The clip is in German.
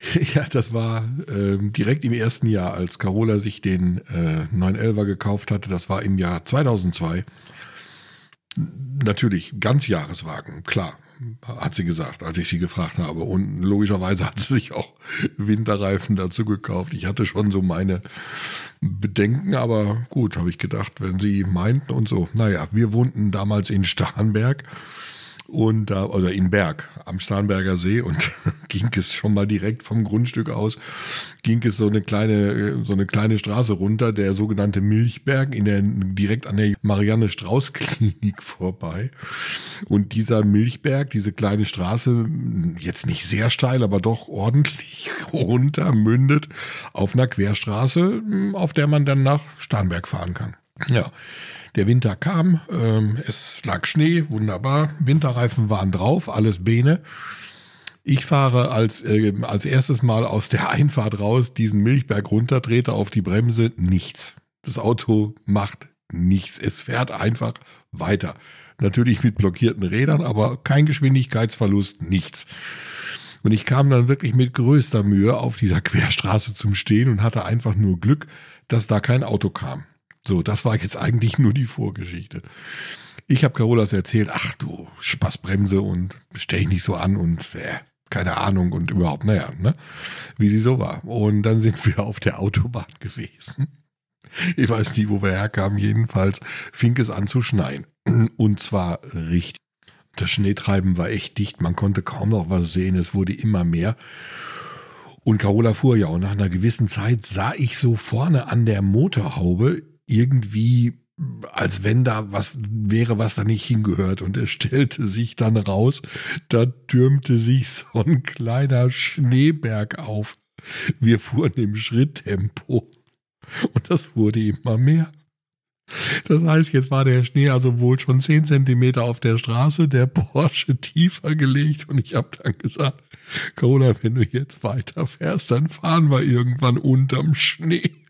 Ja, das war direkt im ersten Jahr, als Carola sich den 911er gekauft hatte. Das war im Jahr 2002. Natürlich Ganzjahreswagen, klar, hat sie gesagt, als ich sie gefragt habe. Und logischerweise hat sie sich auch Winterreifen dazu gekauft. Ich hatte schon so meine Bedenken, aber gut, habe ich gedacht, wenn sie meinten und so. Naja, wir wohnten damals in Starnberg. Und da, oder in Berg am Starnberger See, und ging es schon mal direkt vom Grundstück aus, ging es so eine kleine Straße runter, der sogenannte Milchberg, direkt an der Marianne-Strauß-Klinik vorbei. Und dieser Milchberg, diese kleine Straße, jetzt nicht sehr steil, aber doch ordentlich runter, mündet auf einer Querstraße, auf der man dann nach Starnberg fahren kann. Ja. Der Winter kam, es lag Schnee, wunderbar, Winterreifen waren drauf, alles Bene. Ich fahre als erstes Mal aus der Einfahrt raus, diesen Milchberg runter, trete auf die Bremse, nichts. Das Auto macht nichts, es fährt einfach weiter. Natürlich mit blockierten Rädern, aber kein Geschwindigkeitsverlust, nichts. Und ich kam dann wirklich mit größter Mühe auf dieser Querstraße zum Stehen und hatte einfach nur Glück, dass da kein Auto kam. So, das war jetzt eigentlich nur die Vorgeschichte. Ich habe Carolas erzählt, ach du, Spaßbremse und stell dich nicht so an und keine Ahnung und überhaupt, naja, ne, wie sie so war. Und dann sind wir auf der Autobahn gewesen. Ich weiß nicht, wo wir herkamen, jedenfalls fing es an zu schneien. Und zwar richtig. Das Schneetreiben war echt dicht, man konnte kaum noch was sehen, es wurde immer mehr. Und Carola fuhr ja, und nach einer gewissen Zeit sah ich so vorne an der Motorhaube irgendwie, als wenn da was wäre, was da nicht hingehört. Und es stellte sich dann raus, da türmte sich so ein kleiner Schneeberg auf. Wir fuhren im Schritttempo und das wurde immer mehr. Das heißt, jetzt war der Schnee also wohl schon 10 Zentimeter auf der Straße, der Porsche tiefer gelegt, und ich habe dann gesagt, Carola, wenn du jetzt weiterfährst, dann fahren wir irgendwann unterm Schnee.